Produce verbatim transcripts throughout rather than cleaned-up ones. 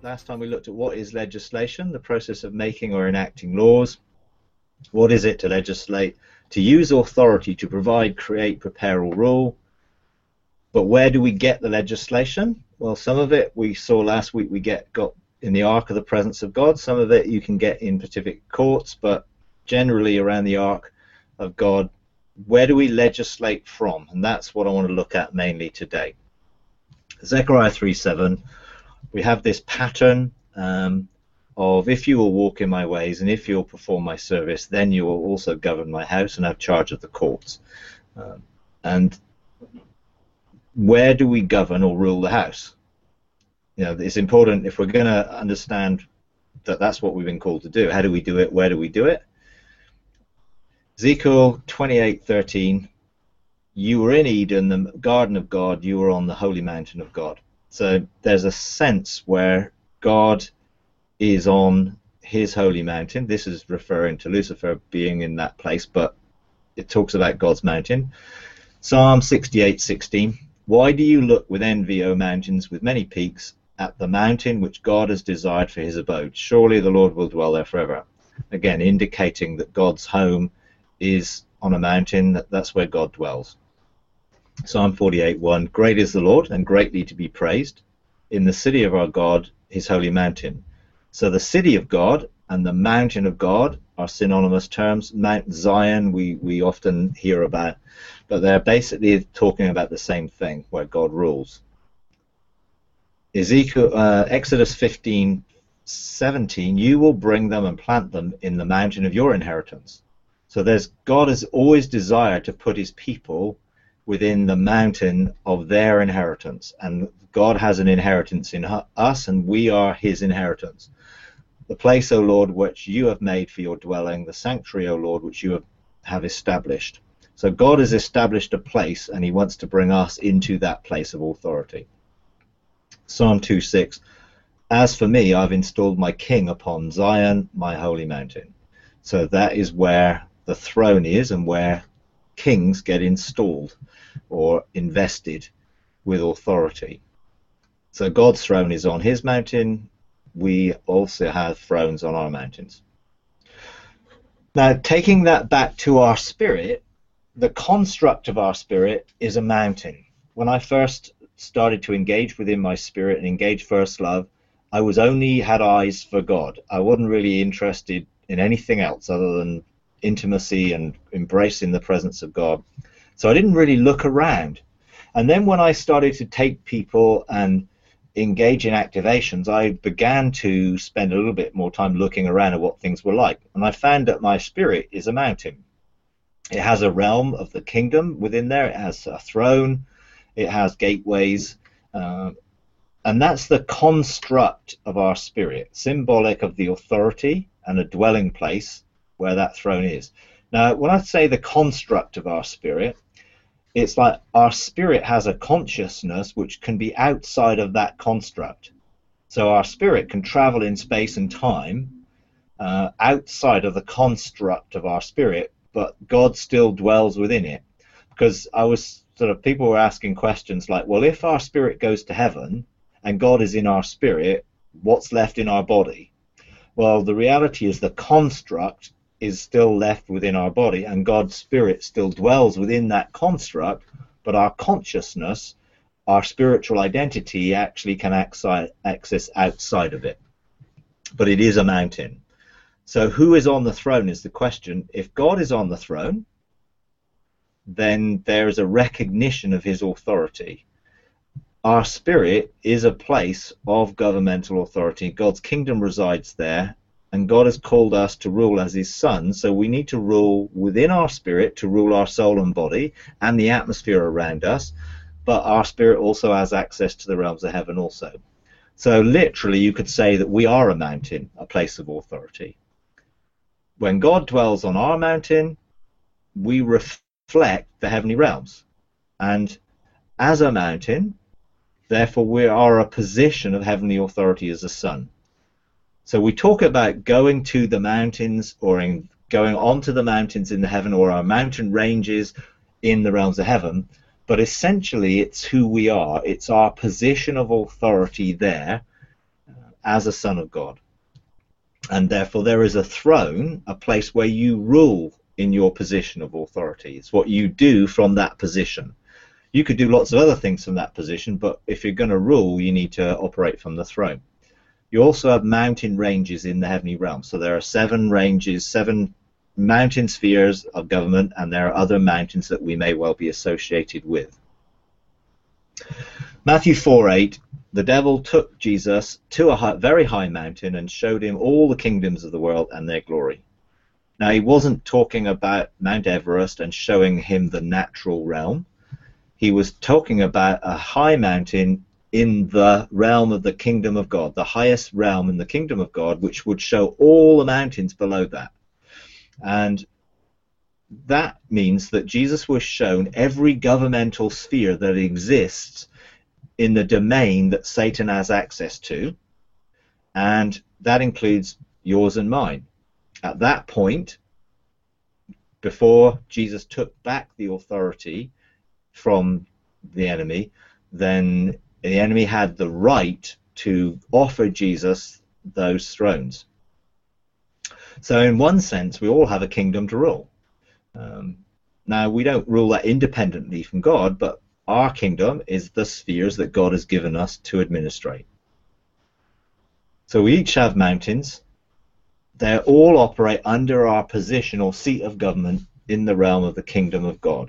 last time we looked at what is legislation, the process of making or enacting laws. What is it to legislate? To use authority to provide, create, prepare, or rule. But where do we get the legislation? Well, some of it we saw last week we get got in the Ark of the Presence of God. Some of it you can get in specific courts, but generally around the Ark of God, where do we legislate from? And that's what I want to look at mainly today. Zechariah three seven, we have this pattern um, of if you will walk in my ways and if you will perform my service, then you will also govern my house and have charge of the courts. Um, and where do we govern or rule the house? You know, it's important if we're going to understand that that's what we've been called to do. How do we do it? Where do we do it? Ezekiel twenty-eight thirteen, you were in Eden, the garden of God, you were on the holy mountain of God. So there's a sense where God is on his holy mountain. This is referring to Lucifer being in that place, but it talks about God's mountain. Psalm sixty-eight sixteen, why do you look with envy, O mountains, with many peaks, at the mountain which God has desired for his abode? Surely the Lord will dwell there forever. Again, indicating that God's home is on a mountain, that that's where God dwells. Psalm forty-eight one, great is the Lord and greatly to be praised in the city of our God, his holy mountain. So the city of God and the mountain of God are synonymous terms. Mount Zion we, we often hear about, but they're basically talking about the same thing, where God rules. Ezekiel, uh, Exodus fifteen seventeen, you will bring them and plant them in the mountain of your inheritance. So there's God has always desired to put his people within the mountain of their inheritance, and God has an inheritance in us, and we are his inheritance. The place, O Lord, which you have made for your dwelling, the sanctuary, O Lord, which you have, have established. So God has established a place, and he wants to bring us into that place of authority. Psalm two six, as for me, I've installed my king upon Zion, my holy mountain. So that is where the throne is and where kings get installed or invested with authority. So God's throne is on his mountain. We also have thrones on our mountains. Now, taking that back to our spirit, the construct of our spirit is a mountain. When I first started to engage within my spirit and engage first love, I was only had eyes for God. I wasn't really interested in anything else other than intimacy and embracing the presence of God. So I didn't really look around. And then when I started to take people and engage in activations, I began to spend a little bit more time looking around at what things were like. And I found that my spirit is a mountain. It has a realm of the kingdom within there. It has a throne. It has gateways. Uh, and that's the construct of our spirit, symbolic of the authority and a dwelling place where that throne is. Now, when I say the construct of our spirit, it's like our spirit has a consciousness which can be outside of that construct. So our spirit can travel in space and time uh, outside of the construct of our spirit, but God still dwells within it. Because I was sort of, people were asking questions like, well, if our spirit goes to heaven and God is in our spirit, what's left in our body? Well, the reality is the construct is still left within our body, and God's spirit still dwells within that construct, but our consciousness, our spiritual identity, actually can access outside of it. But it is a mountain. So who is on the throne is the question. If God is on the throne, then there is a recognition of his authority. Our spirit is a place of governmental authority. God's kingdom resides there, and God has called us to rule as his sons, so we need to rule within our spirit, to rule our soul and body and the atmosphere around us, but our spirit also has access to the realms of heaven also. So literally you could say that we are a mountain, a place of authority. When God dwells on our mountain, we reflect the heavenly realms, and as a mountain, therefore we are a position of heavenly authority as a son. So we talk about going to the mountains, or in going onto the mountains in the heaven, or our mountain ranges in the realms of heaven, but essentially it's who we are. It's our position of authority there, as a son of God. And therefore there is a throne, a place where you rule in your position of authority. It's what you do from that position. You could do lots of other things from that position, but if you're going to rule, you need to operate from the throne. You also have mountain ranges in the heavenly realm. So there are seven ranges, seven mountain spheres of government, and there are other mountains that we may well be associated with. Matthew four eight, the devil took Jesus to a high, very high mountain and showed him all the kingdoms of the world and their glory. Now, he wasn't talking about Mount Everest and showing him the natural realm. He was talking about a high mountain in the realm of the kingdom of God, the highest realm in the kingdom of God, which would show all the mountains below that. And that means that Jesus was shown every governmental sphere that exists in the domain that Satan has access to, and that includes yours and mine. At that point, before Jesus took back the authority from the enemy, then the enemy had the right to offer Jesus those thrones. So in one sense, we all have a kingdom to rule. Um, now, we don't rule that independently from God, but our kingdom is the spheres that God has given us to administrate. So we each have mountains. They all operate under our position or seat of government in the realm of the kingdom of God.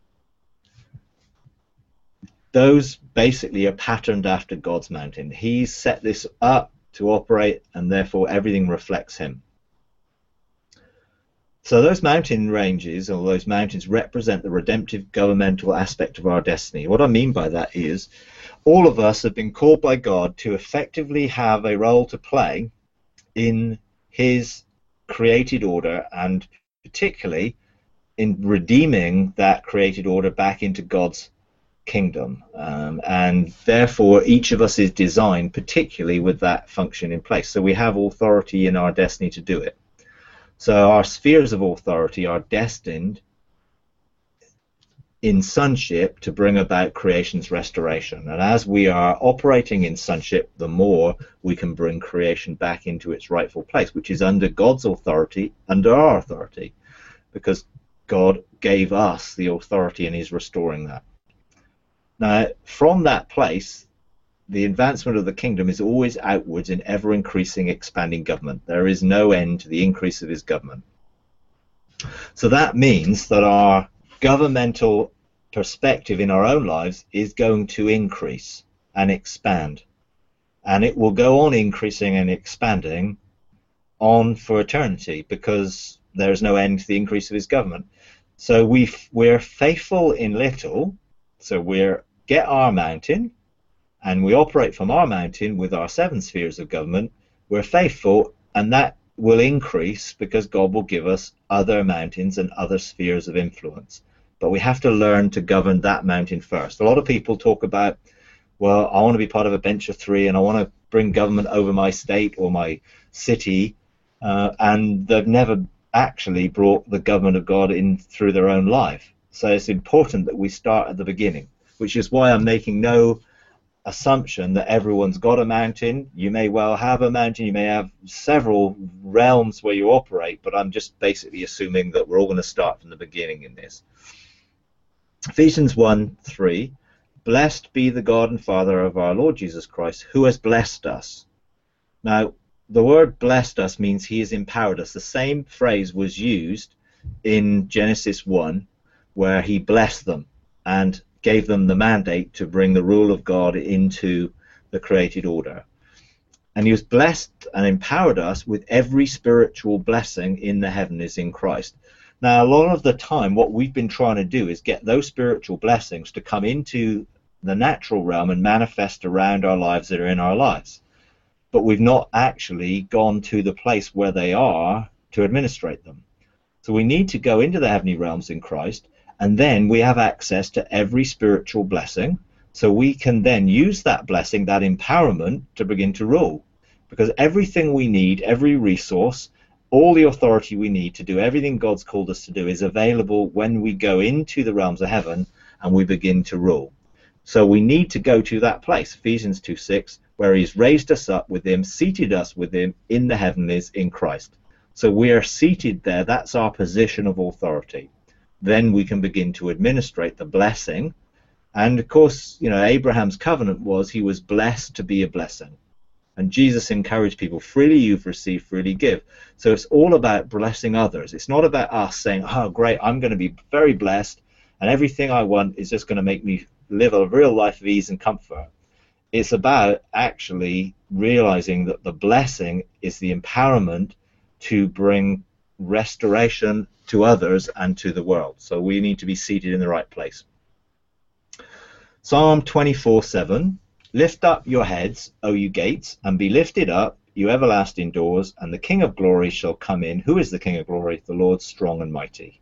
Those basically are patterned after God's mountain. He's set this up to operate, and therefore everything reflects him. So those mountain ranges, or those mountains, represent the redemptive governmental aspect of our destiny. What I mean by that is all of us have been called by God to effectively have a role to play in his created order, and particularly in redeeming that created order back into God's kingdom. Um, and therefore each of us is designed particularly with that function in place. So we have authority in our destiny to do it. So our spheres of authority are destined in sonship to bring about creation's restoration. And as we are operating in sonship, the more we can bring creation back into its rightful place, which is under God's authority, under our authority, because God gave us the authority and is restoring that. Now, from that place, the advancement of the kingdom is always outwards in ever-increasing, expanding government. There is no end to the increase of his government. So that means that our governmental perspective in our own lives is going to increase and expand. And it will go on increasing and expanding on for eternity, because there is no end to the increase of his government. So we we're faithful in little, so we're get our mountain, and we operate from our mountain with our seven spheres of government. We're faithful, and that will increase because God will give us other mountains and other spheres of influence. But we have to learn to govern that mountain first. A lot of people talk about, well, I want to be part of a bench of three, and I want to bring government over my state or my city, uh, and they've never actually brought the government of God in through their own life. So it's important that we start at the beginning, which is why I'm making no assumption that everyone's got a mountain. You may well have a mountain, you may have several realms where you operate, but I'm just basically assuming that we're all going to start from the beginning in this. Ephesians one three, blessed be the God and Father of our Lord Jesus Christ, who has blessed us. Now, the word blessed us means he has empowered us. The same phrase was used in Genesis one, where he blessed them and gave them the mandate to bring the rule of God into the created order. And he was blessed and empowered us with every spiritual blessing in the heavenlies in Christ. Now, a lot of the time, what we've been trying to do is get those spiritual blessings to come into the natural realm and manifest around our lives that are in our lives. But we've not actually gone to the place where they are to administrate them. So we need to go into the heavenly realms in Christ, and then we have access to every spiritual blessing, so we can then use that blessing, that empowerment, to begin to rule. Because everything we need, every resource, all the authority we need to do everything God's called us to do is available when we go into the realms of heaven and we begin to rule. So we need to go to that place. Ephesians two six, where he's raised us up with him, seated us with him in the heavenlies in Christ. So we are seated there. That's our position of authority. Then we can begin to administrate the blessing. And of course, you know, Abraham's covenant was he was blessed to be a blessing. And Jesus encouraged people, freely you've received, freely give. So it's all about blessing others. It's not about us saying, oh, great, I'm going to be very blessed, and everything I want is just going to make me live a real life of ease and comfort. It's about actually realizing that the blessing is the empowerment to bring restoration to others and to the world. So we need to be seated in the right place. Psalm twenty-four seven, lift up your heads, O you gates, and be lifted up, you everlasting doors, and the King of glory shall come in. Who is the King of glory? The Lord strong and mighty.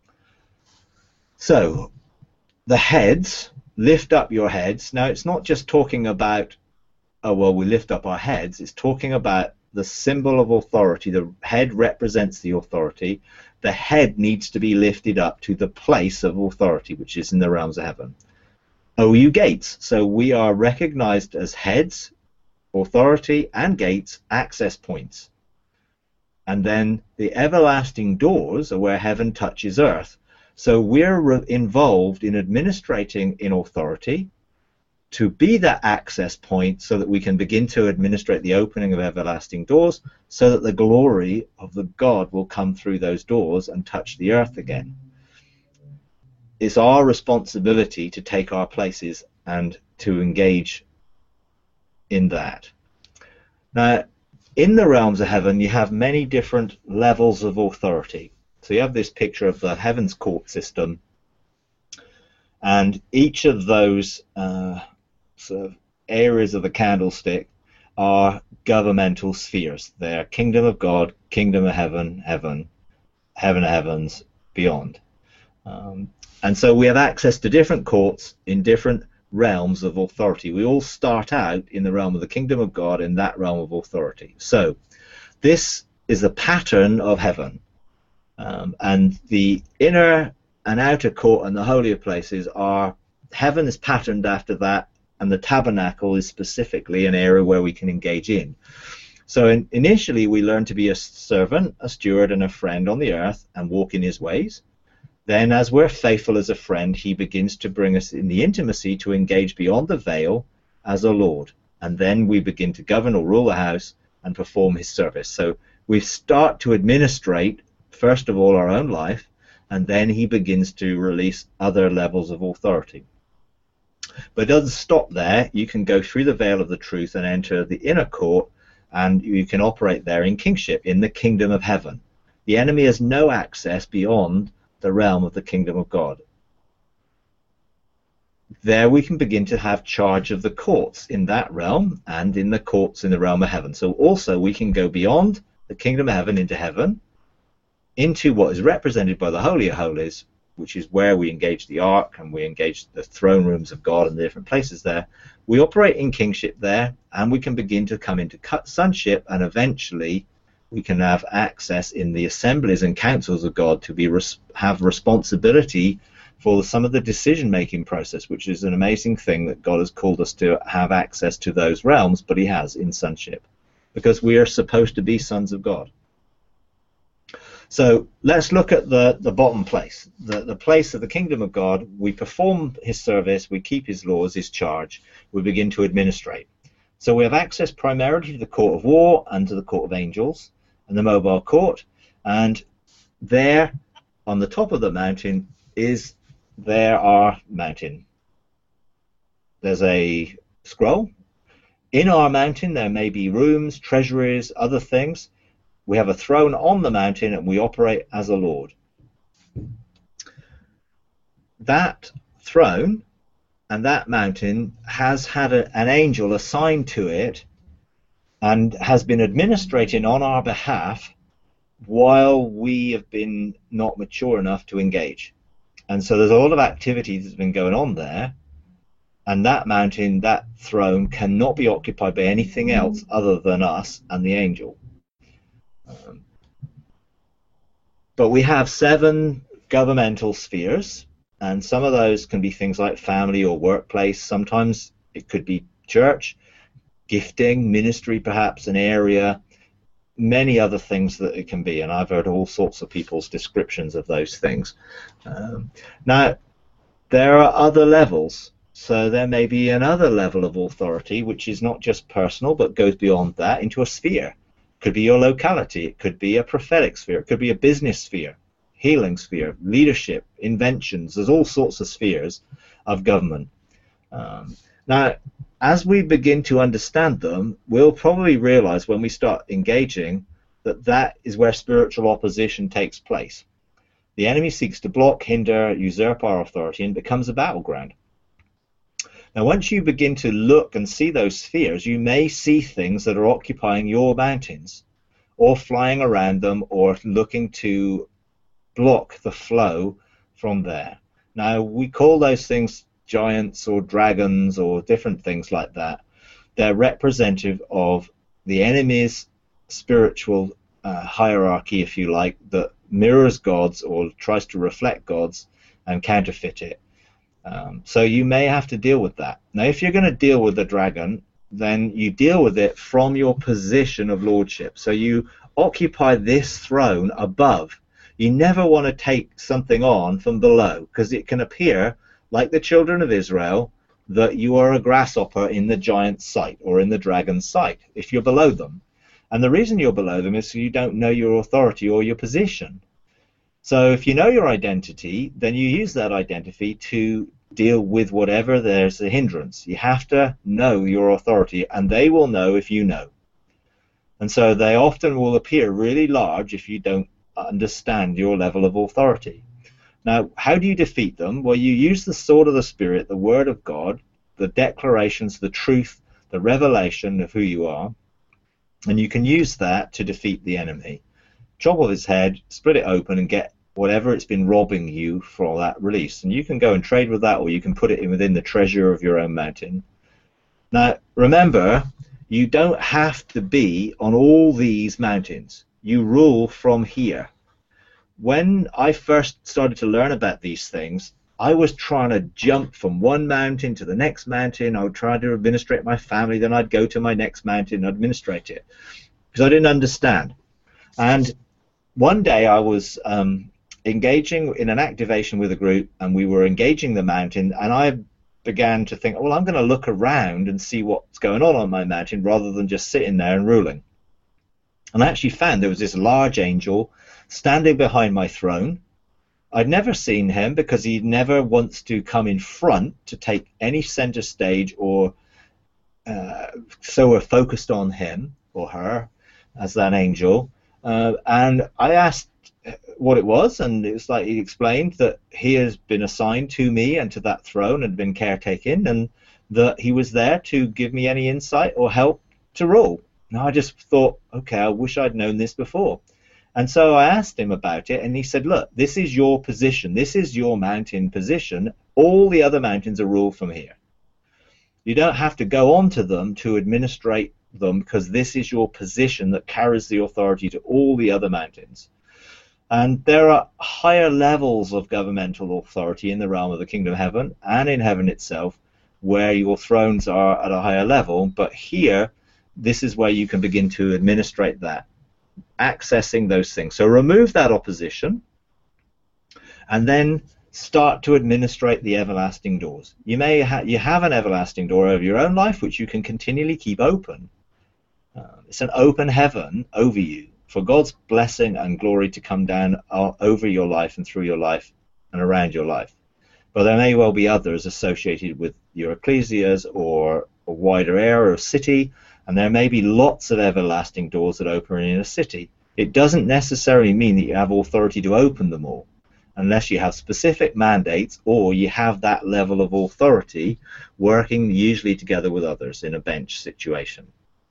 So, the heads, lift up your heads. Now, it's not just talking about, oh, well, we lift up our heads. It's talking about the symbol of authority. The head represents the authority. The head needs to be lifted up to the place of authority, which is in the realms of heaven. O you gates. So we are recognized as heads, authority, and gates, access points. And then the everlasting doors are where heaven touches earth. So we're involved in administrating in authority to be that access point so that we can begin to administrate the opening of everlasting doors so that the glory of the God will come through those doors and touch the earth again. It's our responsibility to take our places and to engage in that. Now, in the realms of heaven, you have many different levels of authority. So you have this picture of the heavens court system, and each of those uh, sort of areas of the candlestick are governmental spheres. They're kingdom of God, kingdom of heaven, heaven, heaven of heavens, beyond. Um, and so we have access to different courts in different realms of authority. We all start out in the realm of the kingdom of God, in that realm of authority. So this is a pattern of heaven. Um, and the inner and outer court and the holier places are, heaven is patterned after that, and the tabernacle is specifically an area where we can engage in. So in, initially we learn to be a servant, a steward, and a friend on the earth and walk in his ways. Then as we're faithful as a friend, he begins to bring us in the intimacy to engage beyond the veil as a Lord. And then we begin to govern or rule the house and perform his service. So we start to administrate, first of all, our own life, and then he begins to release other levels of authority. But it doesn't stop there. You can go through the veil of the truth and enter the inner court, and you can operate there in kingship, in the kingdom of heaven. The enemy has no access beyond the realm of the kingdom of God. There we can begin to have charge of the courts in that realm and in the courts in the realm of heaven. So also we can go beyond the kingdom of heaven into heaven, into what is represented by the Holy of Holies, which is where we engage the ark and we engage the throne rooms of God and the different places there. We operate in kingship there, and we can begin to come into sonship, and eventually we can have access in the assemblies and councils of God to be res have responsibility for some of the decision-making process, which is an amazing thing that God has called us to have access to those realms, but he has in sonship, because we are supposed to be sons of God. So let's look at the, the bottom place, the, the place of the kingdom of God. We perform his service, we keep his laws, his charge, we begin to administrate. So we have access primarily to the court of war and to the court of angels and the mobile court, and there on the top of the mountain is there our mountain. There's a scroll. In our mountain there may be rooms, treasuries, other things. We have a throne on the mountain, and we operate as a lord. That throne and that mountain has had a, an angel assigned to it and has been administrating on our behalf while we have been not mature enough to engage. And so there's a lot of activity that's been going on there, and that mountain, that throne, cannot be occupied by anything else other than us and the angel. Um, but we have seven governmental spheres, and some of those can be things like family or workplace. Sometimes it could be church, gifting, ministry perhaps, an area, many other things that it can be, and I've heard all sorts of people's descriptions of those things. Um, now, there are other levels, so there may be another level of authority which is not just personal but goes beyond that into a sphere. It could be your locality, it could be a prophetic sphere, it could be a business sphere, healing sphere, leadership, inventions. There's all sorts of spheres of government. Um, now, as we begin to understand them, we'll probably realize when we start engaging that that is where spiritual opposition takes place. The enemy seeks to block, hinder, usurp our authority, and becomes a battleground. Now, once you begin to look and see those spheres, you may see things that are occupying your mountains, or flying around them, or looking to block the flow from there. Now, we call those things giants or dragons or different things like that. They're representative of the enemy's spiritual uh, hierarchy, if you like, that mirrors God's or tries to reflect God's and counterfeit it. Um, so you may have to deal with that. Now, if you're going to deal with the dragon, then you deal with it from your position of lordship. So you occupy this throne above. You never want to take something on from below, because it can appear like the children of Israel, that you are a grasshopper in the giant's sight or in the dragon's sight if you're below them. And the reason you're below them is so you don't know your authority or your position. So if you know your identity, then you use that identity to deal with whatever there's a hindrance. You have to know your authority, and they will know if you know. And so they often will appear really large if you don't understand your level of authority. Now, how do you defeat them? Well, you use the sword of the Spirit, the Word of God, the declarations, the truth, the revelation of who you are, and you can use that to defeat the enemy. Chop off his head, split it open, and get whatever it's been robbing you for that release. And you can go and trade with that, or you can put it in within the treasure of your own mountain. Now, remember, you don't have to be on all these mountains. You rule from here. When I first started to learn about these things, I was trying to jump from one mountain to the next mountain. I would try to administrate my family, then I'd go to my next mountain and administrate it, because I didn't understand. And one day I was um, engaging in an activation with a group, and we were engaging the mountain, and I began to think, well, I'm going to look around and see what's going on on my mountain rather than just sitting there and ruling. And I actually found there was this large angel standing behind my throne. I'd never seen him because he never wants to come in front to take any center stage, or uh, so we're focused on him or her as that angel. Uh, and I asked what it was, and it was like he explained that he has been assigned to me and to that throne and been caretaking, and that he was there to give me any insight or help to rule. Now I just thought, okay, I wish I'd known this before. And so I asked him about it, and he said, look, this is your position. This is your mountain position. All the other mountains are ruled from here. You don't have to go on to them to administrate them, because this is your position that carries the authority to all the other mountains. And there are higher levels of governmental authority in the realm of the kingdom of heaven and in heaven itself, where your thrones are at a higher level. But here, this is where you can begin to administrate that, accessing those things. So remove that opposition, and then start to administrate the everlasting doors. You may ha you have an everlasting door over your own life, which you can continually keep open. Uh, it's an open heaven over you for God's blessing and glory to come down uh, over your life and through your life and around your life. But there may well be others associated with your ecclesias or a wider area or city, and there may be lots of everlasting doors that open in a city. It doesn't necessarily mean that you have authority to open them all, unless you have specific mandates or you have that level of authority working usually together with others in a bench situation.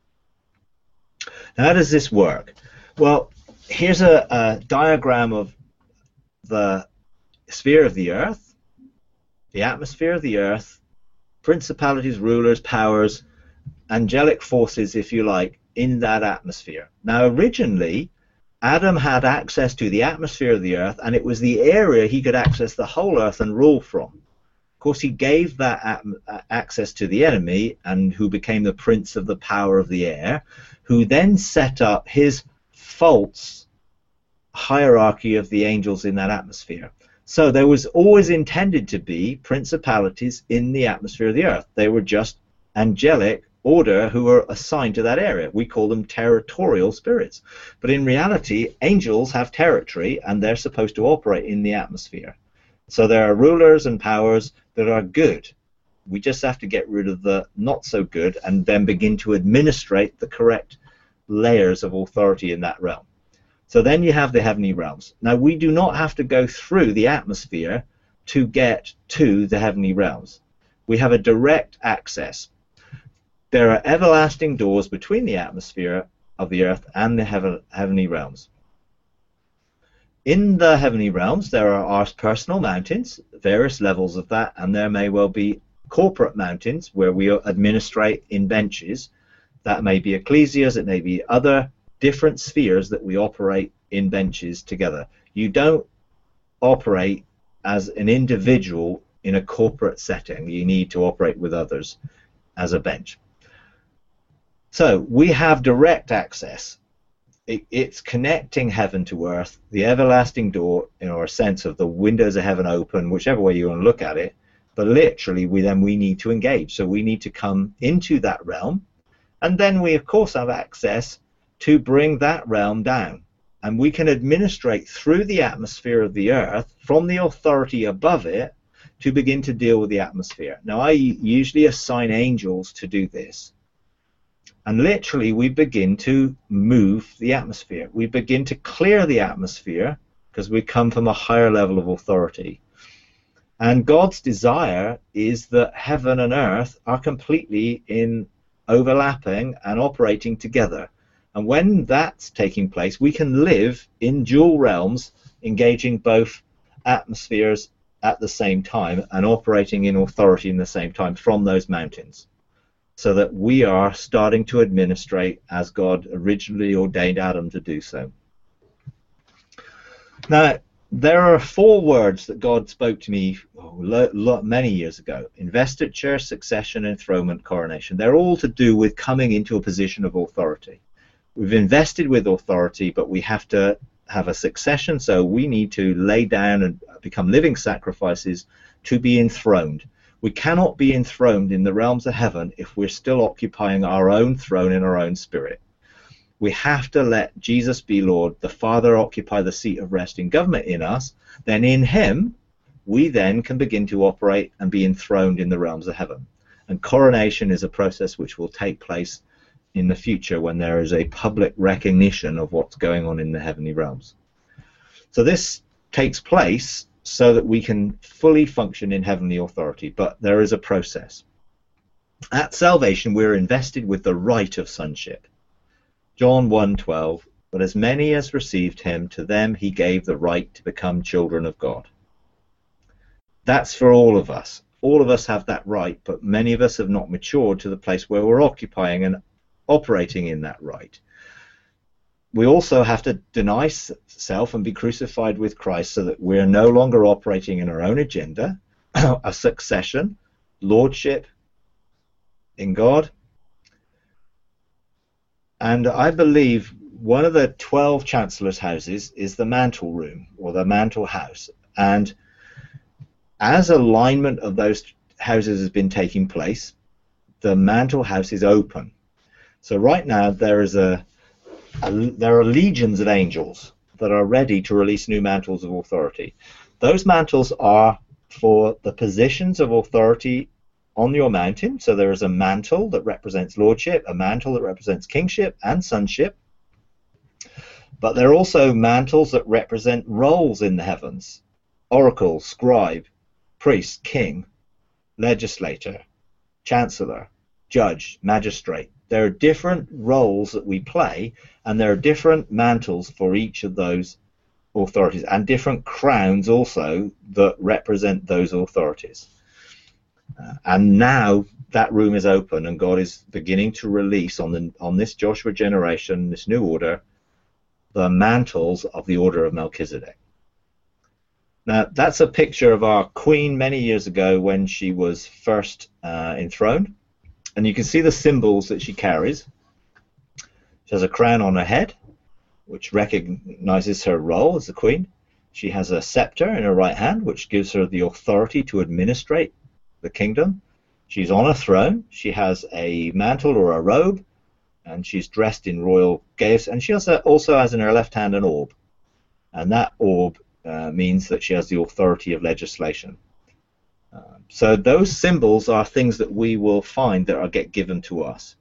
Now, how does this work? Well, here's a, a diagram of the sphere of the earth, the atmosphere of the earth, principalities, rulers, powers, angelic forces, if you like, in that atmosphere. Now, originally, Adam had access to the atmosphere of the earth, and it was the area he could access the whole earth and rule from. course, he gave that access to the enemy, and who became the prince of the power of the air, who then set up his false hierarchy of the angels in that atmosphere. So there was always intended to be principalities in the atmosphere of the earth. They were just angelic order who were assigned to that area. We call them territorial spirits. But in reality, angels have territory, and they're supposed to operate in the atmosphere. So there are rulers and powers that are good. We just have to get rid of the not so good and then begin to administrate the correct layers of authority in that realm. So then you have the heavenly realms. Now, we do not have to go through the atmosphere to get to the heavenly realms. We have a direct access. There are everlasting doors between the atmosphere of the earth and the heaven, heavenly realms. In the heavenly realms, there are our personal mountains, various levels of that, and there may well be corporate mountains where we administrate in benches. That may be ecclesias, it may be other different spheres that we operate in benches together. You don't operate as an individual in a corporate setting. You need to operate with others as a bench. So we have direct access. It, it's connecting heaven to earth, the everlasting door, in our sense of the windows of heaven open, whichever way you want to look at it. But literally, we then we need to engage. So we need to come into that realm, and then we of course have access to bring that realm down. And we can administrate through the atmosphere of the earth from the authority above it to begin to deal with the atmosphere. Now, I usually assign angels to do this. And literally, we begin to move the atmosphere. We begin to clear the atmosphere because we come from a higher level of authority. And God's desire is that heaven and earth are completely in overlapping and operating together. And when that's taking place, we can live in dual realms, engaging both atmospheres at the same time and operating in authority in the same time from those mountains, so that we are starting to administrate as God originally ordained Adam to do so. Now, there are four words that God spoke to me oh, lo, lo, many years ago: investiture, succession, enthronement, coronation. They're all to do with coming into a position of authority. We've invested with authority, but we have to have a succession, so we need to lay down and become living sacrifices to be enthroned. We cannot be enthroned in the realms of heaven if we're still occupying our own throne in our own spirit. We have to let Jesus be Lord, the Father occupy the seat of rest in government in us. Then in him, we then can begin to operate and be enthroned in the realms of heaven. And coronation is a process which will take place in the future when there is a public recognition of what's going on in the heavenly realms. So this takes place so that we can fully function in heavenly authority, but there is a process. At salvation, we're invested with the right of sonship. John one twelve, but as many as received him, to them he gave the right to become children of God. That's for all of us. All of us have that right, but many of us have not matured to the place where we're occupying and operating in that right. We also have to deny self and be crucified with Christ so that we're no longer operating in our own agenda, a succession, lordship in God. And I believe one of the twelve chancellors' houses is the mantle room, or the mantle house. And as alignment of those houses has been taking place, the mantle house is open. So right now there is a, a there are legions of angels that are ready to release new mantles of authority. Those mantles are for the positions of authority on your mountain. So there is a mantle that represents lordship, a mantle that represents kingship and sonship. But there are also mantles that represent roles in the heavens: oracle, scribe, priest, king, legislator, chancellor, judge, magistrate. There are different roles that we play, and there are different mantles for each of those authorities, and different crowns also that represent those authorities. Uh, and now that room is open, and God is beginning to release on the on this Joshua generation, this new order, the mantles of the order of Melchizedek. Now, that's a picture of our queen many years ago when she was first uh, enthroned. And you can see the symbols that she carries. She has a crown on her head, which recognizes her role as the queen. She has a scepter in her right hand, which gives her the authority to administrate the kingdom. She's on a throne. She has a mantle or a robe, and she's dressed in royal gauze. And she also, also has in her left hand an orb. And that orb uh, means that she has the authority of legislation. Uh, so those symbols are things that we will find that are get given to us.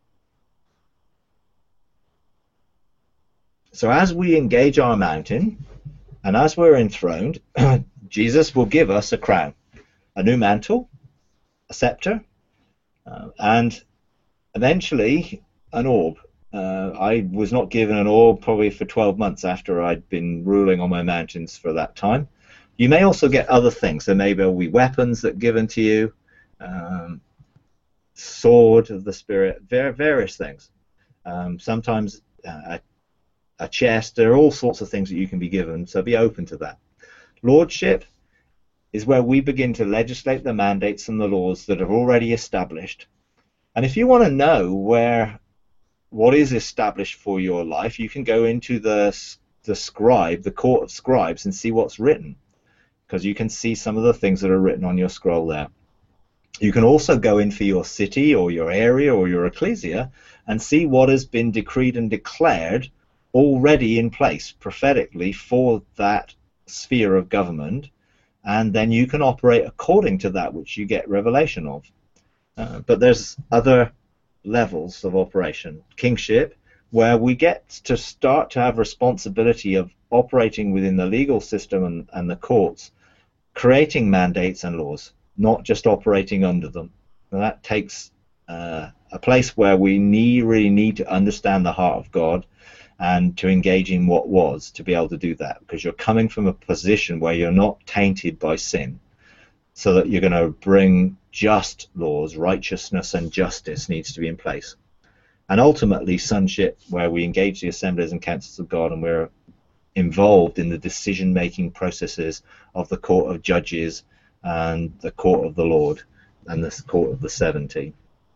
So as we engage our mountain, and as we're enthroned, Jesus will give us a crown, a new mantle, a scepter, uh, and eventually an orb. Uh, I was not given an orb probably for twelve months after I'd been ruling on my mountains for that time. You may also get other things. There may be weapons that are given to you, um, sword of the Spirit, various things. Um, sometimes uh, a, a chest. There are all sorts of things that you can be given, so be open to that. Lordship is where we begin to legislate the mandates and the laws that are already established. And if you want to know where what is established for your life, you can go into the, the scribe, the court of scribes, and see what's written, because you can see some of the things that are written on your scroll there. You can also go in for your city or your area or your ecclesia and see what has been decreed and declared already in place prophetically for that sphere of government, and then you can operate according to that which you get revelation of. Uh, but there's other levels of operation. Kingship, where we get to start to have responsibility of operating within the legal system and, and the courts, creating mandates and laws, not just operating under them. And that takes uh, a place where we need, really need to understand the heart of God and to engage in what was, to be able to do that, because you're coming from a position where you're not tainted by sin, so that you're going to bring just laws. Righteousness and justice needs to be in place. And ultimately sonship, where we engage the assemblies and councils of God, and we're involved in the decision-making processes of the court of judges and the court of the Lord and the court of the seventy.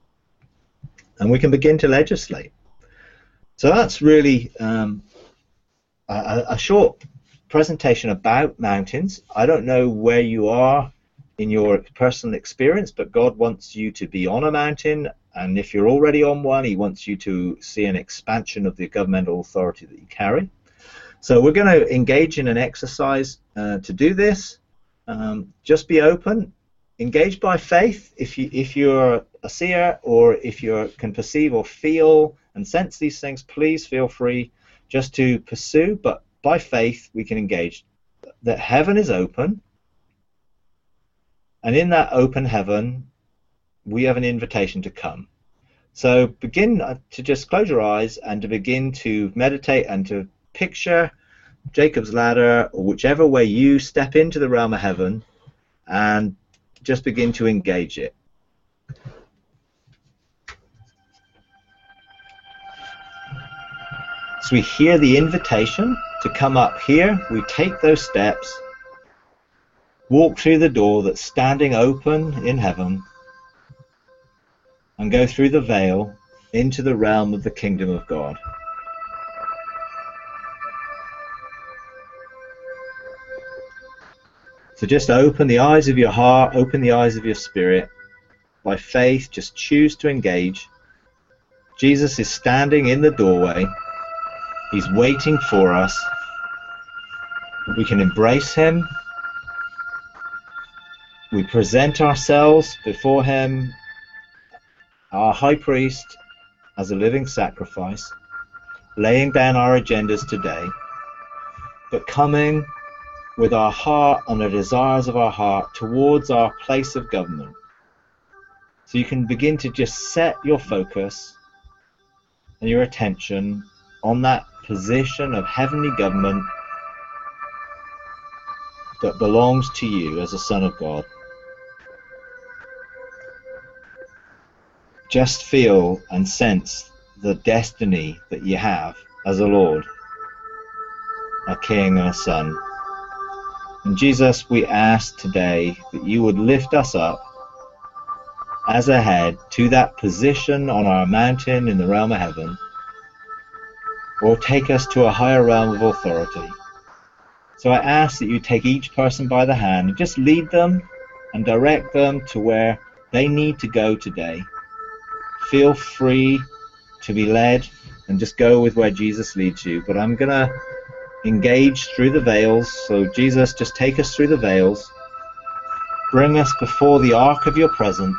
And we can begin to legislate. So that's really um, a, a short presentation about mountains. I don't know where you are in your personal experience, but God wants you to be on a mountain, and if you're already on one, he wants you to see an expansion of the governmental authority that you carry. So we're going to engage in an exercise uh, to do this. Um, just be open, engage by faith. If you if you're a seer, or if you can perceive or feel and sense these things, please feel free just to pursue. But by faith, we can engage. That heaven is open, and in that open heaven, we have an invitation to come. So begin to just close your eyes and to begin to meditate and to picture Jacob's ladder, or whichever way you step into the realm of heaven, and just begin to engage it. So we hear the invitation to come up here. We take those steps, walk through the door that's standing open in heaven, and go through the veil into the realm of the kingdom of God. So just open the eyes of your heart, open the eyes of your spirit. By faith, just choose to engage. Jesus is standing in the doorway. He's waiting for us. We can embrace him. We present ourselves before him, our high priest, as a living sacrifice, laying down our agendas today, but coming with our heart and the desires of our heart towards our place of government. So you can begin to just set your focus and your attention on that position of heavenly government that belongs to you as a son of God. Just feel and sense the destiny that you have as a Lord, a king and a son. And Jesus, we ask today that you would lift us up as a head to that position on our mountain in the realm of heaven, or take us to a higher realm of authority. So I ask that you take each person by the hand and just lead them and direct them to where they need to go today. Feel free to be led and just go with where Jesus leads you. But I'm going to engage through the veils. So Jesus, just take us through the veils. Bring us before the ark of your presence.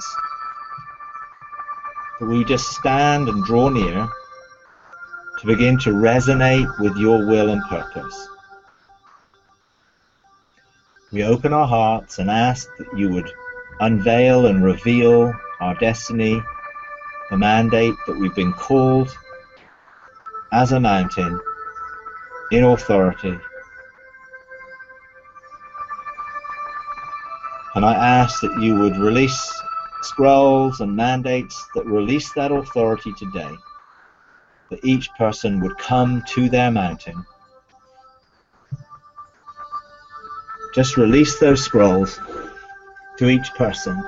That we just stand and draw near to begin to resonate with your will and purpose. We open our hearts and ask that you would unveil and reveal our destiny, the mandate that we've been called as a mountain in authority. And I ask that you would release scrolls and mandates that release that authority today, that each person would come to their mountain. Just release those scrolls to each person.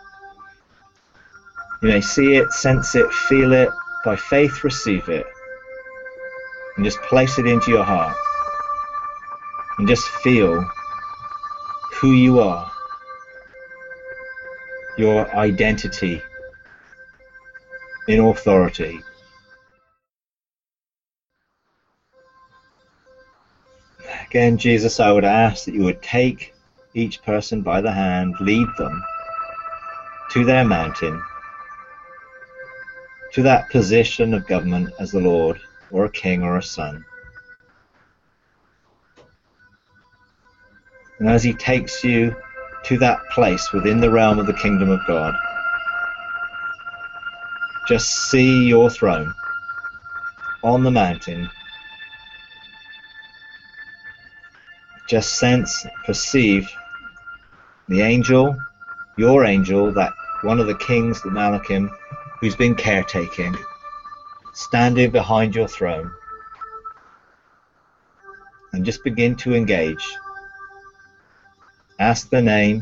You may see it, sense it, feel it, by faith receive it, and just place it into your heart, and just feel who you are, your identity in authority. Again, Jesus, I would ask that you would take each person by the hand, lead them to their mountain, to that position of government as the Lord, or a king or a son. And as he takes you to that place within the realm of the kingdom of God, just see your throne on the mountain. Just sense, perceive the angel, your angel, that one of the kings, the Malachim, who's been caretaking, standing behind your throne. And just begin to engage. Ask the name.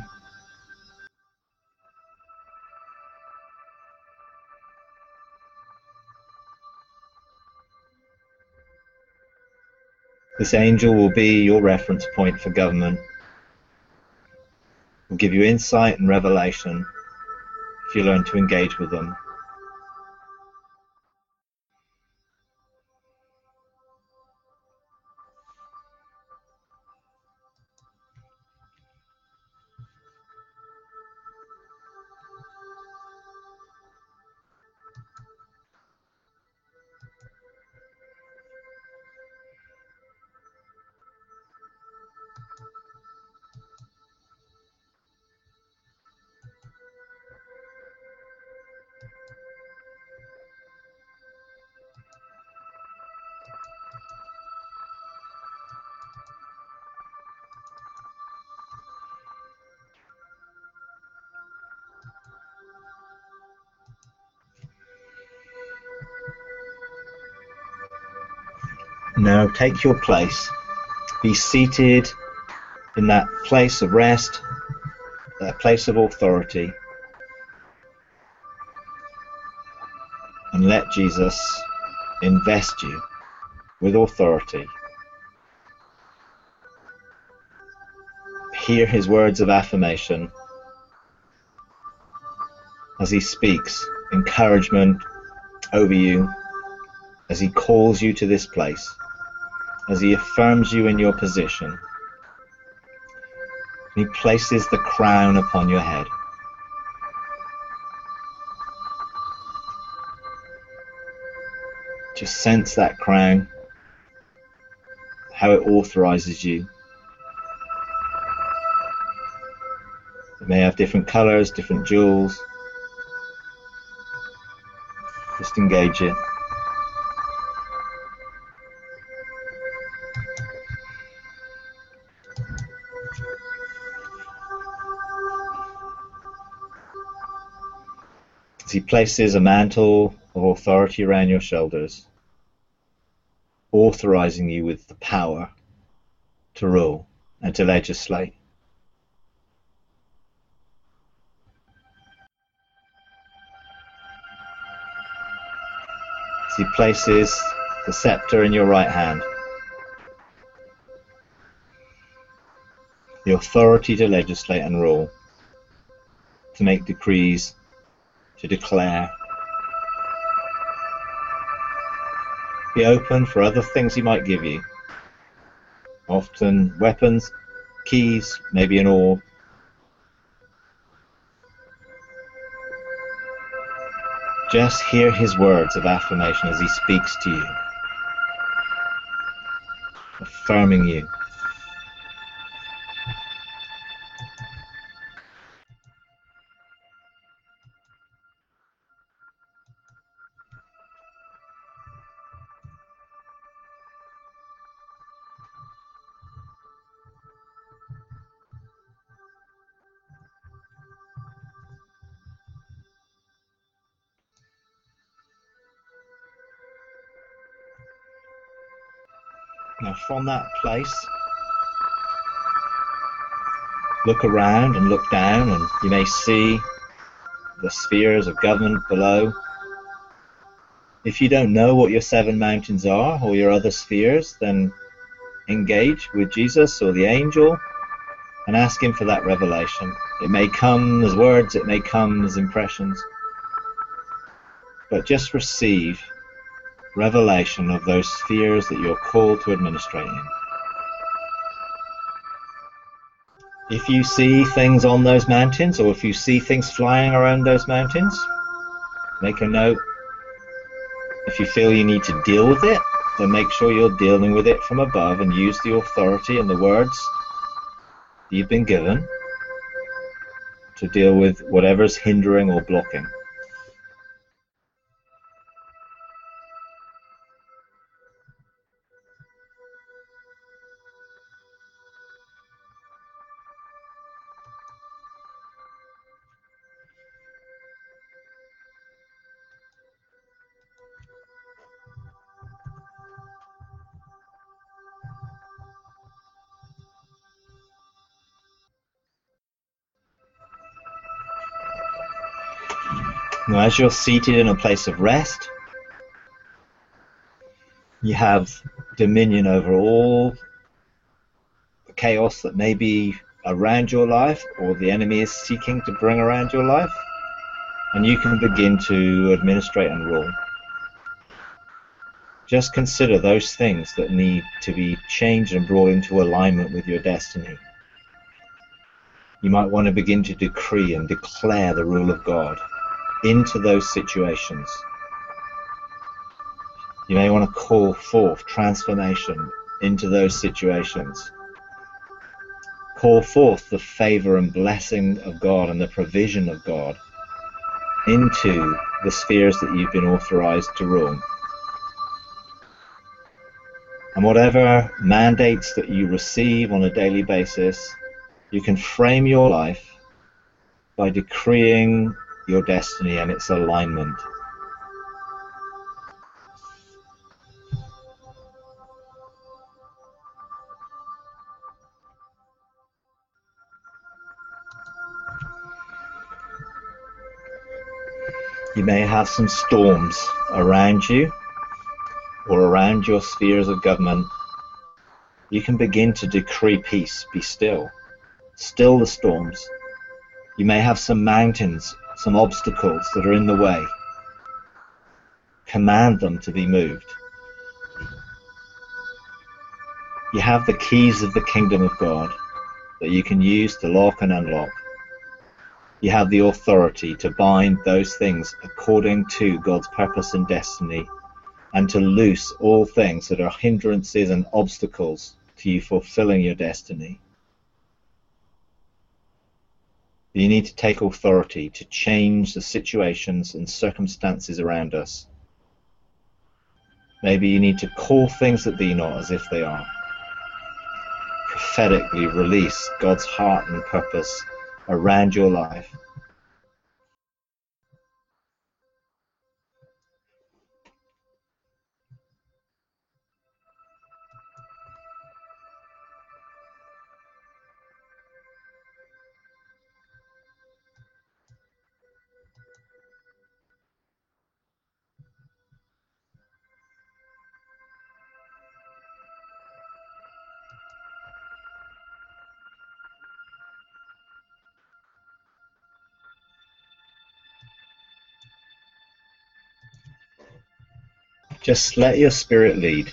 This angel will be your reference point for government. Will give you insight and revelation if you learn to engage with them. Now take your place. Be seated in that place of rest, that place of authority. And let Jesus invest you with authority. Hear his words of affirmation as he speaks encouragement over you, as he calls you to this place, as he affirms you in your position. He places the crown upon your head. Just sense that crown, how it authorizes you. It may have different colors, different jewels. Just engage it. As he places a mantle of authority around your shoulders, authorizing you with the power to rule. and to legislate. As he places the scepter in your right hand, the authority to legislate and rule, to make decrees, to declare. Be open for other things he might give you. Often weapons, keys, maybe an orb. Just hear his words of affirmation as he speaks to you, affirming you. Now from that place, look around and look down, and you may see the spheres of government below. If you don't know what your seven mountains are or your other spheres, then engage with Jesus or the angel and ask him for that revelation. It may come as words, it may come as impressions, but just receive revelation of those spheres that you're called to administrate in. If you see things on those mountains, or if you see things flying around those mountains, make a note. If you feel you need to deal with it, then make sure you're dealing with it from above and use the authority and the words that you've been given to deal with whatever's hindering or blocking. Now, as you're seated in a place of rest, you have dominion over all the chaos that may be around your life or the enemy is seeking to bring around your life, and you can begin to administrate and rule. Just consider those things that need to be changed and brought into alignment with your destiny. You might want to begin to decree and declare the rule of God into those situations. You may want to call forth transformation into those situations. Call forth the favor and blessing of God and the provision of God into the spheres that you've been authorized to rule. And whatever mandates that you receive on a daily basis, you can frame your life by decreeing your destiny and its alignment. You may have some storms around you or around your spheres of government. You can begin to decree peace. Be still. Still the storms. You may have some mountains, some obstacles that are in the way. Command them to be moved. You have the keys of the kingdom of God that you can use to lock and unlock. You have the authority to bind those things according to God's purpose and destiny, and to loose all things that are hindrances and obstacles to you fulfilling your destiny. You need to take authority to change the situations and circumstances around us. Maybe you need to call things that be not as if they are. Prophetically release God's heart and purpose around your life. Just let your spirit lead.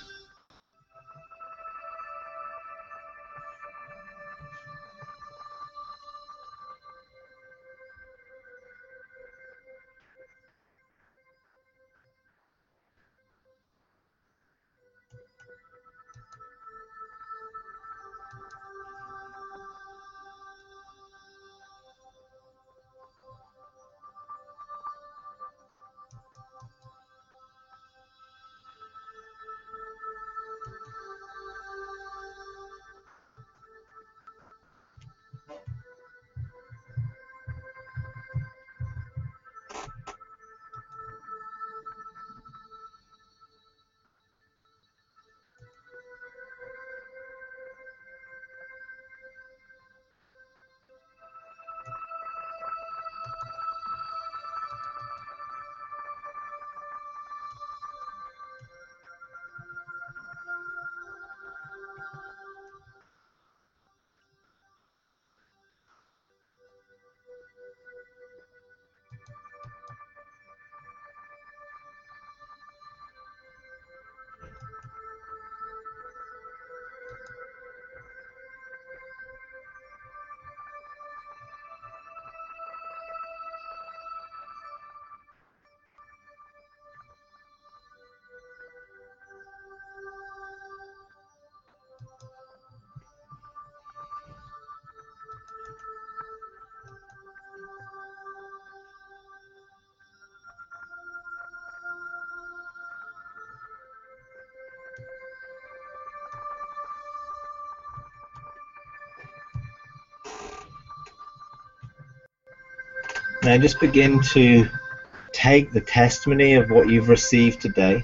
Now just begin to take the testimony of what you've received today,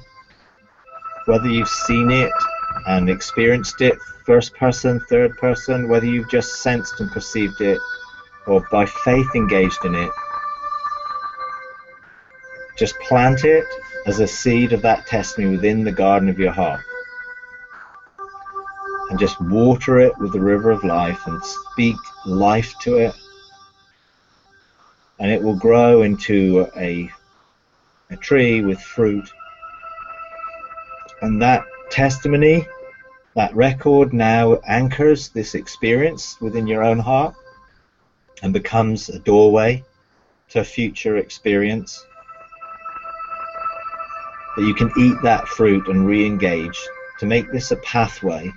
whether you've seen it and experienced it, first person, third person, whether you've just sensed and perceived it, or by faith engaged in it. Just plant it as a seed of that testimony within the garden of your heart. And just water it with the river of life and speak life to it. And it will grow into a, a tree with fruit. And that testimony, that record now anchors this experience within your own heart and becomes a doorway to a future experience. That you can eat that fruit and re-engage to make this a pathway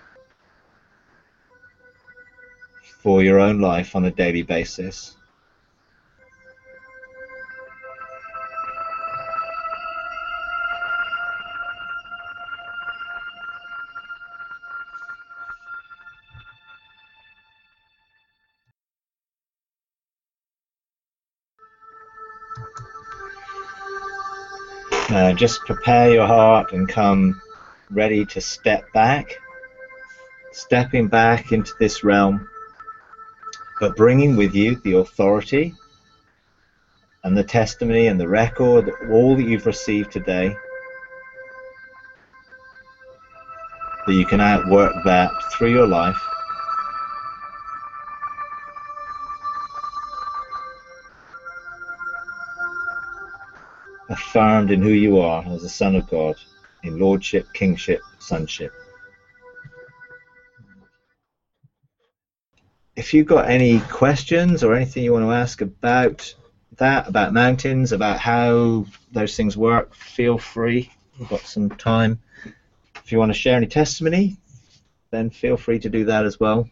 for your own life on a daily basis. Uh, just prepare your heart and come ready to step back, stepping back into this realm, but bringing with you the authority and the testimony and the record, all that you've received today, that you can outwork that through your life. Affirmed in who you are as a son of God, in lordship, kingship, sonship. If you've got any questions or anything you want to ask about that, about mountains, about how those things work, feel free. We've got some time. If you want to share any testimony, then feel free to do that as well.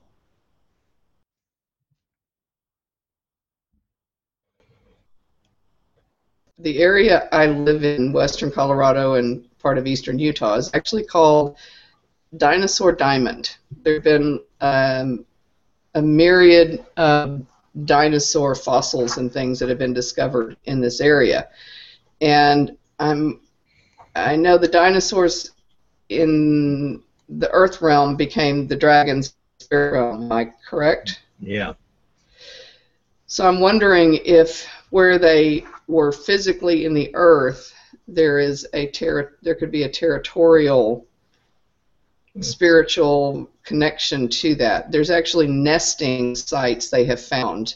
The area I live in, western Colorado and part of eastern Utah, is actually called Dinosaur Diamond. There have been um, a myriad of dinosaur fossils and things that have been discovered in this area. And I'm, I know the dinosaurs in the Earth realm became the dragon's spirit realm. Am I correct? Yeah. So I'm wondering if where they were physically in the Earth, there is a ter there could be a territorial spiritual connection to that. There's actually nesting sites they have found,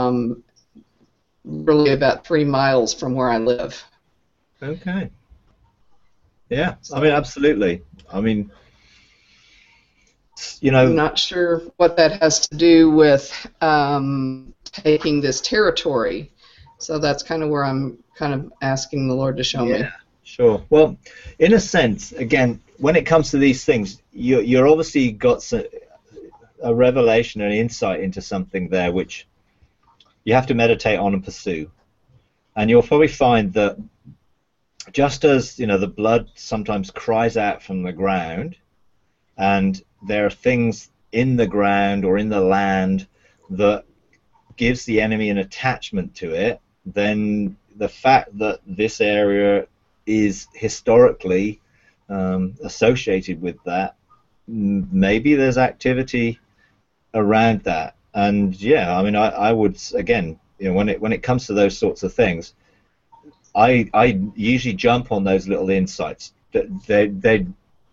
um, really about three miles from where I live. Okay. Yeah, So I mean, absolutely. I mean, you I'm know, not sure what that has to do with um, taking this territory. So that's kind of where I'm kind of asking the Lord to show yeah, me. sure. Well, in a sense, again, when it comes to these things, you, you're obviously got s- a revelation, an insight into something there, which you have to meditate on and pursue. And you'll probably find that just as, you know, the blood sometimes cries out from the ground, and there are things in the ground or in the land that gives the enemy an attachment to it, then the fact that this area is historically um, associated with that, maybe there's activity around that. And yeah, I mean, I, I would again, you know, when it when it comes to those sorts of things, I I usually jump on those little insights. They they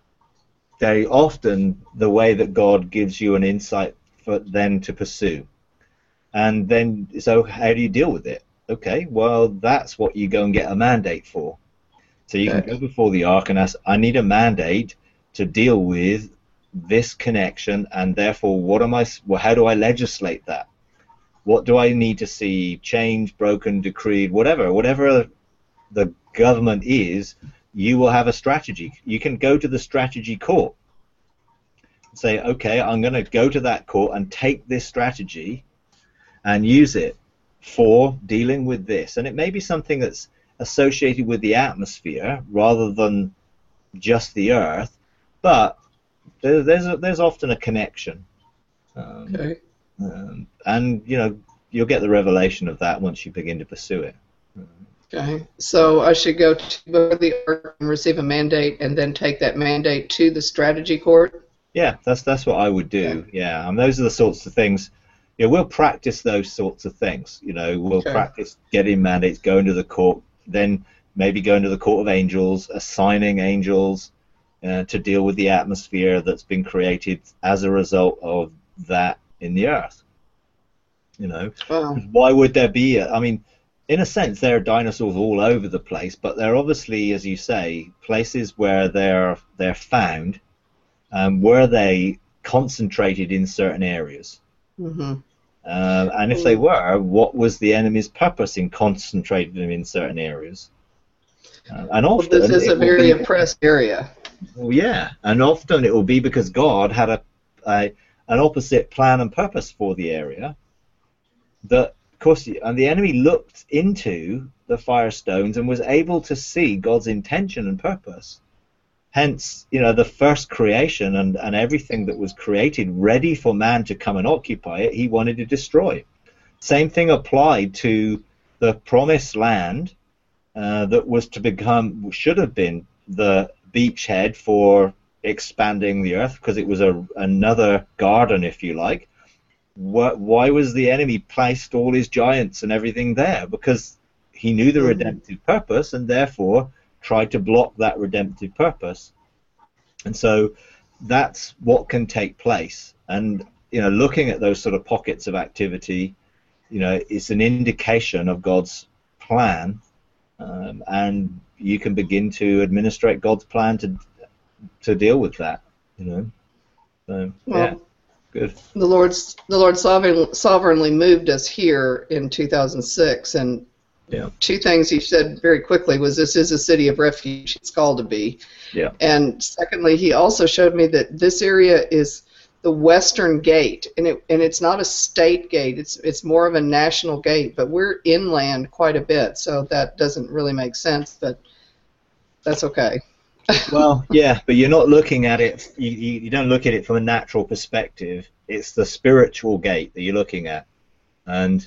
they often the way that God gives you an insight for then to pursue. And then, so how do you deal with it? Okay, well, that's what you go and get a mandate for. So you can Okay. go before the ark and ask, I need a mandate to deal with this connection, and therefore, what am I? Well, how do I legislate that? What do I need to see changed, broken, decreed, whatever, whatever the government is? You will have a strategy. You can go to the strategy court and say, okay, I'm going to go to that court and take this strategy and use it for dealing with this. And it may be something that's associated with the atmosphere rather than just the earth, but there, there's a, there's often a connection. Um, Okay. um, and, you know, you'll get the revelation of that once you begin to pursue it. Okay. So I should go to the ark and receive a mandate, and then take that mandate to the strategy court. Yeah, that's that's what I would do. Okay. Yeah, and those are the sorts of things. Yeah, we'll practice those sorts of things. You know, we'll Okay. practice getting mandates, going to the court, then maybe going to the court of angels, assigning angels uh, to deal with the atmosphere that's been created as a result of that in the earth. You know, Wow. why would there be? A, I mean, in a sense, there are dinosaurs all over the place, but they're obviously, as you say, places where they're they're found. Um, were they concentrated in certain areas? Mm-hmm. Uh, and if they Well, were, what was the enemy's purpose in concentrating them in certain areas? Uh, and well, this often is a it will very be, oppressed area. well, yeah, and often it will be because God had a, a an opposite plan and purpose for the area. That, of course, and the enemy looked into the firestones and was able to see God's intention and purpose. Hence, you know, the first creation and, and everything that was created ready for man to come and occupy it, he wanted to destroy. Same thing applied to the promised land uh, that was to become, should have been the beachhead for expanding the earth, because it was a, another garden, if you like. Why, why was the enemy placed all his giants and everything there? Because he knew the Mm-hmm. redemptive purpose, and therefore tried to block that redemptive purpose. And so that's what can take place. And, you know, looking at those sort of pockets of activity, you know, it's an indication of God's plan, um, and you can begin to administrate God's plan to to deal with that, you know. So yeah, Well, good. the Lord's the Lord sovereign, sovereignly moved us here in two thousand six, and Yeah, two things he said very quickly was, this is a city of refuge. It's called to be. yeah, And secondly, he also showed me that this area is the western gate, and it and it's not a state gate. It's it's more of a national gate, but we're inland quite a bit, so that doesn't really make sense, but that's okay. Well, yeah, but you're not looking at it. You, you, you don't look at it from a natural perspective. It's the spiritual gate that you're looking at, and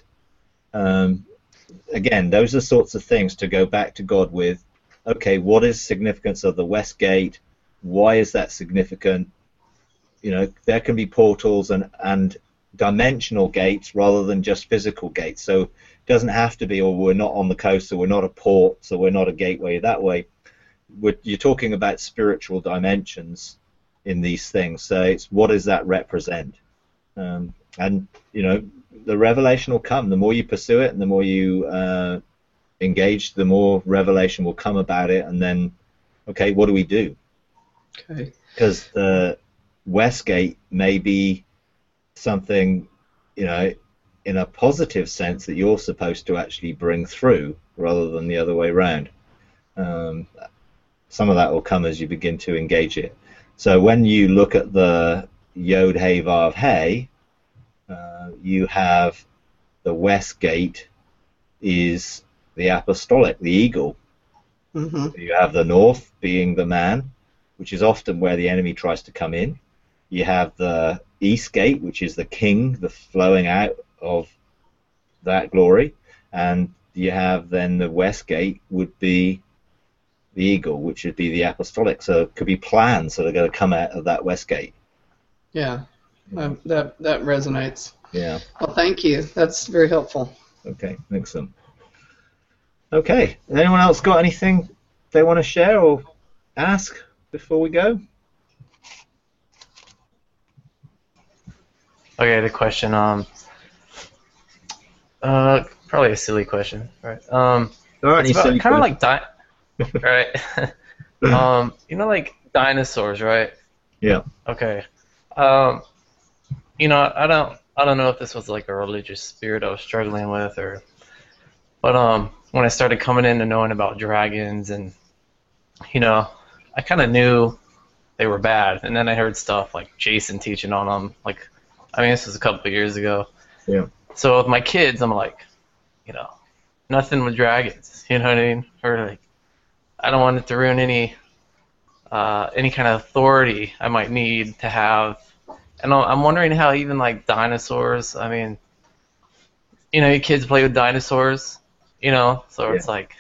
um, again, those are sorts of things to go back to God with. Okay, what is significance of the West Gate? Why is that significant? You know, there can be portals and and dimensional gates rather than just physical gates. So it doesn't have to be, or we're not on the coast, so we're not a port, so we're not a gateway that way. We're, you're talking about spiritual dimensions in these things. So it's, what does that represent? Um, and, you know, the revelation will come. The more you pursue it and the more you uh, engage, the more revelation will come about it. And then okay, what do we do? Okay. Because the West Gate may be something, you know, in a positive sense that you're supposed to actually bring through rather than the other way around. Um, some of that will come as you begin to engage it. So when you look at the Yod Hey Vav Hey, uh, you have the West Gate is the apostolic, the eagle. Mm-hmm. You have the north being the man, which is often where the enemy tries to come in. You have the East Gate, which is the king, the flowing out of that glory. And you have then the West Gate would be the eagle, which would be the apostolic. So it could be plans that are going to come out of that West Gate. Yeah, um, that, that resonates. Yeah. Well, thank you. That's very helpful. Okay, excellent. Okay, anyone else got anything they want to share or ask before we go? Okay, the question, um, uh, probably a silly question, right? Um, There aren't it's any silly about, kind of like questions. di- right? um, you know, like dinosaurs, right? Yeah. Okay. Um, you know, I don't, I don't know if this was like a religious spirit I was struggling with, or, but um, when I started coming into knowing about dragons, and you know, I kind of knew they were bad, and then I heard stuff like Jason teaching on them, like, I mean, this was a couple of years ago. Yeah. So with my kids, I'm like, you know, nothing with dragons. You know what I mean? Or like, I don't want it to ruin any, uh, any kind of authority I might need to have. And I'm wondering how even like dinosaurs. I mean, you know, your kids play with dinosaurs. You know, so Yeah. it's like,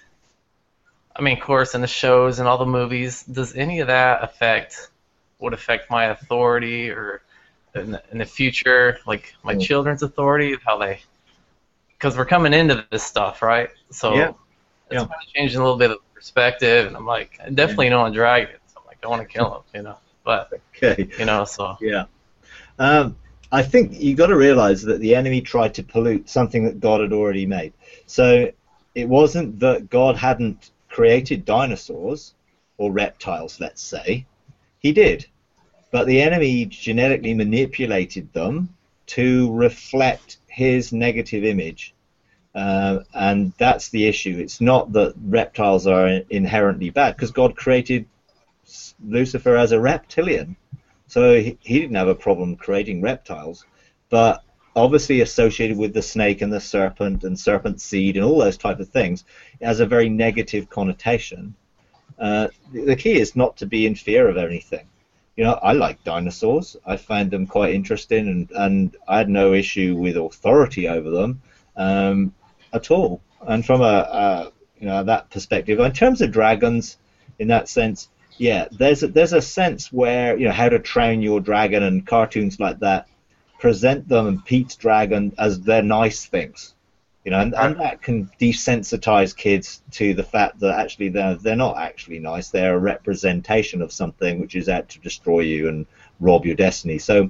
I mean, of course, in the shows and all the movies, does any of that affect, would affect my authority or in the, in the future, like my Mm. children's authority, how they, because we're coming into this stuff, right? So Yeah. it's Yeah. kind of changing a little bit of perspective, and I'm like, I definitely don't want dragons. I'm like, I want to kill them, you know. But Okay. you know, so Yeah. Um, I think you got to realize that the enemy tried to pollute something that God had already made. So it wasn't that God hadn't created dinosaurs or reptiles, let's say. He did. But the enemy genetically manipulated them to reflect his negative image. Uh, and that's the issue. It's not that reptiles are inherently bad, because God created Lucifer as a reptilian. So he, he didn't have a problem creating reptiles. But obviously associated with the snake and the serpent and serpent seed and all those type of things, it has a very negative connotation. Uh, the, the key is not to be in fear of anything. You know, I like dinosaurs. I find them quite interesting, and, and I had no issue with authority over them um, at all. And from a, a you know that perspective, in terms of dragons, in that sense, yeah, there's a, there's a sense where, you know, How to Train Your Dragon and cartoons like that present them and Pete's Dragon as they're nice things. You know, and, and that can desensitize kids to the fact that actually they're they're not actually nice. They're a representation of something which is out to destroy you and rob your destiny. So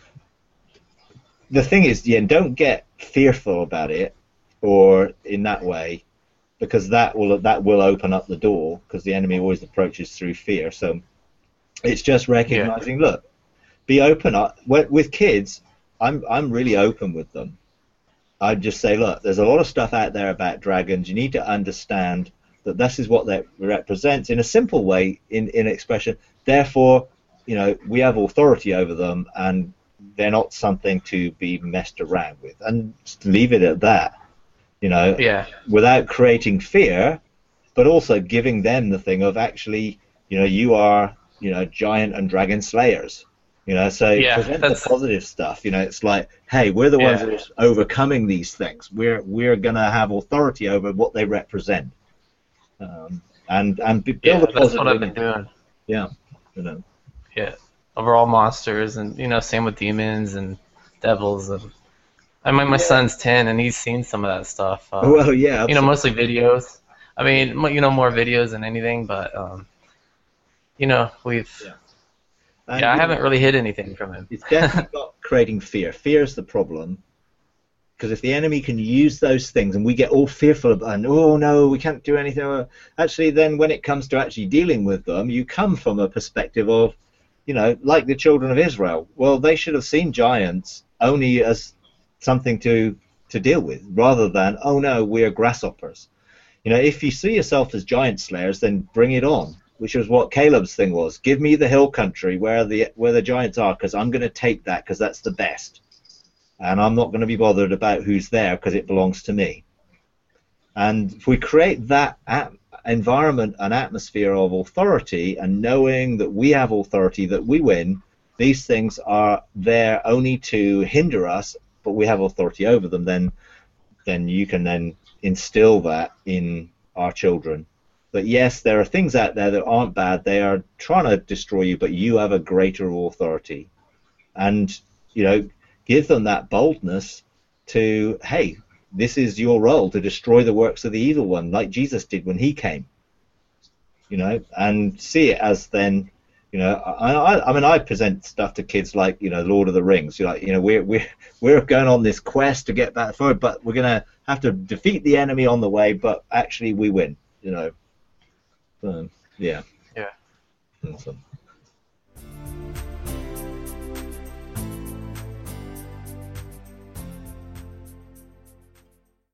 the thing is, yeah, don't get fearful about it, or in that way, because that will that will open up the door, because the enemy always approaches through fear. So it's just recognizing, yeah. Look, be open up with kids. I'm I'm really open with them. I'd just say, look, there's a lot of stuff out there about dragons. You need to understand that this is what that represents in a simple way, in, in expression. Therefore, you know, we have authority over them, and they're not something to be messed around with. And just leave it at that, you know, yeah. without creating fear, but also giving them the thing of actually, you know, you are, you know, giant and dragon slayers. You know, so yeah, present the positive stuff. You know, it's like, hey, we're the ones yeah. that are overcoming these things. We're we're gonna have authority over what they represent, um, and and build yeah, a positive. That's what I've been doing. Yeah, you know. Yeah, overall monsters, and you know, same with demons and devils, and I mean, my yeah. son's ten, and he's seen some of that stuff. Um, well, yeah, absolutely. You know, mostly videos. I mean, you know, more videos than anything, but um, you know, we've. Yeah. And yeah, I haven't know, really hid anything from him. It's definitely not creating fear. Fear is the problem. Because if the enemy can use those things and we get all fearful about, and oh no, we can't do anything, actually then when it comes to actually dealing with them, you come from a perspective of, you know, like the children of Israel. Well, they should have seen giants only as something to to deal with, rather than, oh no, we are grasshoppers. You know, if you see yourself as giant slayers, then bring it on, which was what Caleb's thing was. Give me the hill country where the where the giants are, because I'm going to take that, because that's the best. And I'm not going to be bothered about who's there, because it belongs to me. And if we create that at environment and atmosphere of authority, and knowing that we have authority, that we win, these things are there only to hinder us, but we have authority over them, then then you can then instill that in our children. But yes, there are things out there that aren't bad. They are trying to destroy you, but you have a greater authority. And, you know, give them that boldness to, hey, this is your role, to destroy the works of the evil one, like Jesus did when he came. You know, and see it as then, you know, I, I, I mean, I present stuff to kids like, you know, Lord of the Rings. You're like, you know, we're we're we're going on this quest to get back forward, but we're gonna have to defeat the enemy on the way. But actually, we win. You know, um, yeah. Yeah. Awesome.